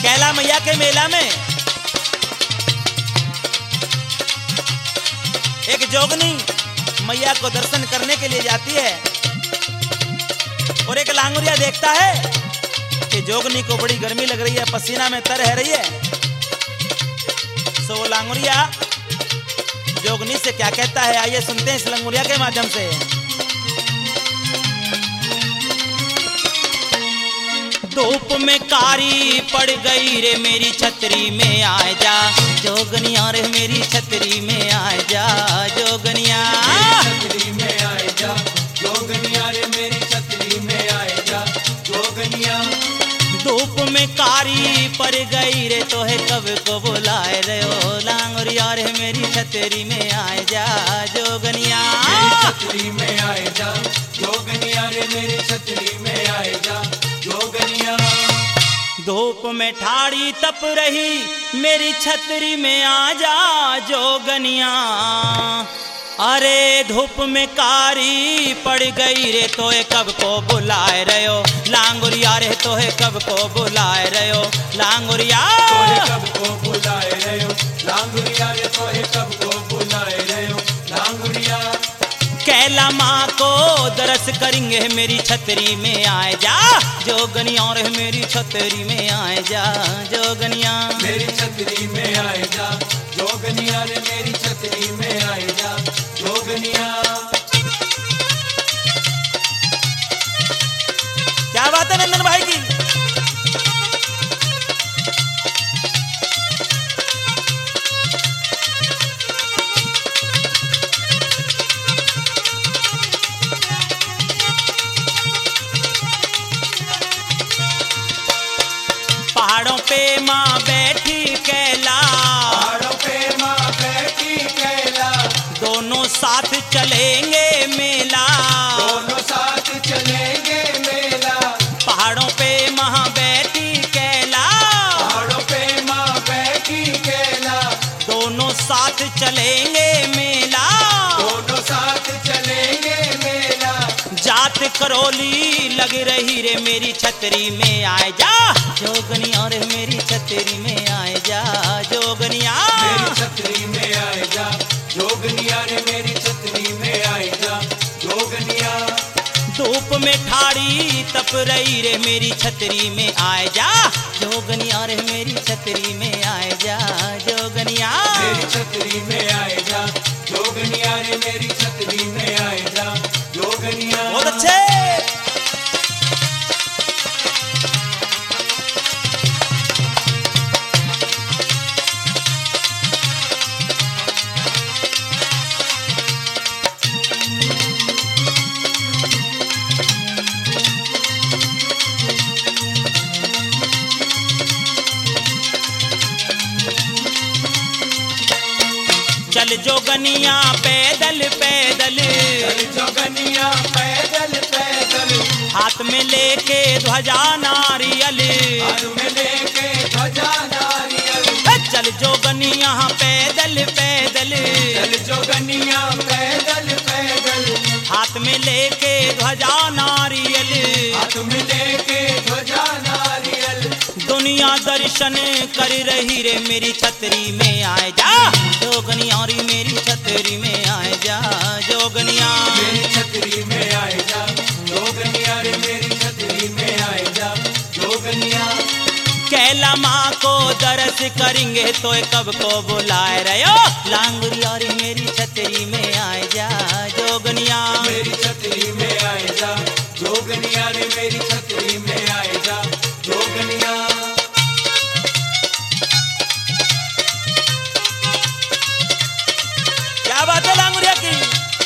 कैला मैया के मेला में एक जोगनी मैया को दर्शन करने के लिए जाती है और एक लांगुरिया देखता है कि जोगनी को बड़ी गर्मी लग रही है, पसीना में तर रही है। सो वो लांगुरिया जोगनी से क्या कहता है, आइए सुनते हैं इस लांगुरिया के माध्यम से। धूप में कारी पड़ गई रे मेरी छतरी में आ जा, जोगनिया रे मेरी छतरी में आ जा, जोगनिया छतरी में आए जा, जोगनिया रे मेरी छतरी में आए जा, जोगनिया। धूप में कारी पड़ गई रे तो है कब को बुलाए रे ओ लांगुरिया रे मेरी छतरी में आ जा, जोगनिया छतरी में आए जा, जोगनिया रे मेरी छतरी में आए जा, जोगनिया। धूप में ठाड़ी तप रही मेरी छतरी में आ जा, जोगनिया। अरे धूप में कारी पड़ गई रे तो है कब को बुलाए रहे हो लांगुरिया रे, तो है कब को बुलाए रहे हो लांगुरिया, तो है कब को बुलाए रहे हो लांगुरिया रे, तो है कब को बुलाए रहे हो लांगुरिया। कैला माँ को दरस करेंगे मेरी छतरी में आए जा, जोगनिया और मेरी छतरी में आए जा, जोगनिया मेरी छतरी में आए जा, जोगनिया रे मेरी छतरी में आए जा, जोगनिया। क्या बात है नंदन भाई की। पहाड़ों पे माँ बैठी कैला, पहाड़ों पे माँ बैठी कैला, दोनों साथ चलेंगे मेला, दोनों साथ चलेंगे मेला। पहाड़ों पे माँ बैठी कैला, पहाड़ों पे माँ बैठी कैला, दोनों साथ चलेंगे मेला, दोनों साथ चलेंगे मेला। जात करौली लग रही रे मेरी छतरी में आए जा, जोगनिया और मेरी छतरी में आए जा, जोगनिया मेरी छतरी में आए जा, जोगनिया रे मेरी छतरी में आए जा, जोगनिया। धूप में ठाड़ी तप रही रे मेरी छतरी में आए जा, जोगनिया रे मेरी छतरी में आए जा, जोगनिया मेरी छतरी में आए जा, जोगनिया रे मेरी छतरी में आए जा, जोगनिया। बहुत अच्छे। चल जोगनिया पैदल पैदल, चल जोगनिया पैदल पैदल, हाथ में लेके ध्वजा नारियल, हाथ में लेके ध्वजा नारियल। चल जोगनिया पैदल पैदल, चल जोगनिया पैदल पैदल, हाथ में लेके ध्वजा नारियल, हाथ में लेके ध्वजा नारियल। दुनिया दर्शन कर रही रे मेरी छतरी में आए जा, जोगनिया रे मेरी छतरी में आए जा, जोगनिया मेरी छतरी में आए जा, जोगनिया रे मेरी छतरी में आए जा, जोगनिया। कैला माँ को दरस करेंगे तो कब को बुलाए रहे हो लांगुरिया रे मेरी छतरी में आए जा, जोगनिया मेरी छतरी में आए जा, जोगनिया रे मेरी छतरी में आए जा, जोगनिया। क्या बात है लांगुरिया की।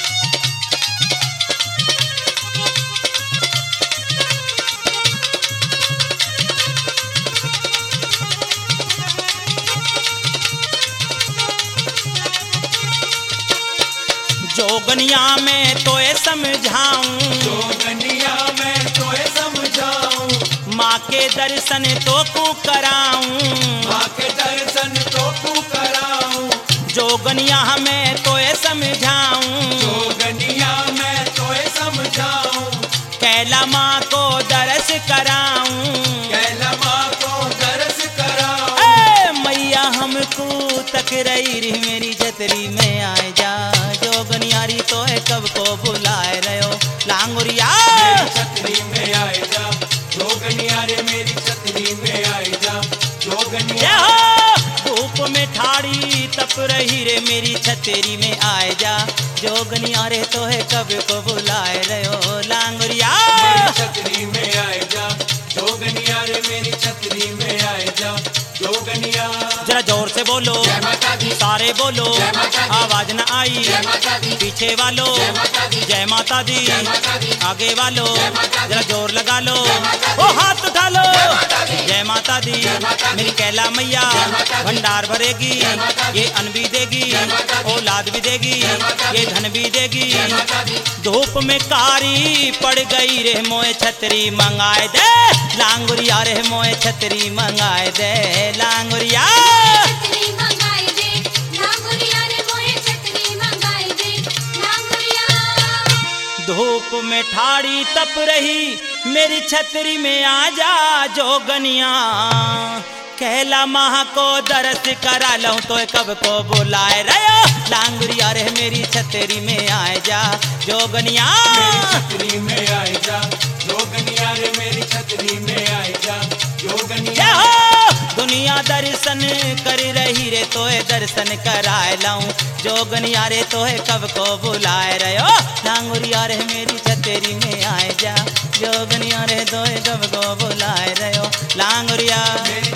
जोगनिया में तो ये समझाऊं, जोगनिया में तो ये समझाऊं, माँ के दर्शन तो को कराऊं, माँ के दर्शन तो को कराऊं। जोगनिया में तो ये समझाऊं, जोगनिया में तो ये समझाऊं, कैला माँ को दरस कराऊं, कैला माँ को दर्श कराऊं। रही रे मेरी छतरी में आए जा, जोगनिया रे तो है कब को बुलाए रहे हो लांगुरिया। मेरी छतरी में आए जा, जोगनिया रे मेरी छतरी में आए जा, जोगनिया। जरा जोर से बोलो, जय माता दी, सारे बोलो, जय माता दी, आवाज न आई, जय माता दी, पीछे वालों जय माता दी, जय माता दी, जय माता दी, आगे वालों जय माता दी, जरा जोर लगा लो, जय माता दी, ओ हाथ उठा लो, जय माता दी, जय माता दी, जय माता दी, मेरी कैला मैया जय माता दी, भंडार भरेगी, जय माता दी, ये अन्न भी देगी, जय माता दी, औलाद भी देगी, जय माता दी, ये धन भी देगी। जय माता दी, धूप में कारी पड़ गई रे मोए छतरी मंगाए दे लांगुरिया रे, मोए छतरी मंगाए दे लांगुरिया। छतरी मंगाई दे लांगुरिया रे, मोहे छतरी मंगाई दे लांगुरिया। धूप में ठाड़ी तप रही मेरी छतरी में आजा जोगनिया, कहला माह को दरस करा लूं तो कब को बुलाए रहे लांगुरिया रे, मेरी छतरी में आए जा जोगनिया। मेरी छतरी में आए जा, जोगनिया रे मेरी छतरी में आए जा, जोगनिया। दुनिया दर्शन कर रही रे तो दर्शन कराए लाऊं, जोगनिया रे तो कब को बुलाए रहे हो लांगुरिया रे, मेरी छतरी में आए जा, जोगनिया रे तो कब को बुलाए रहे हो लांगुरिया।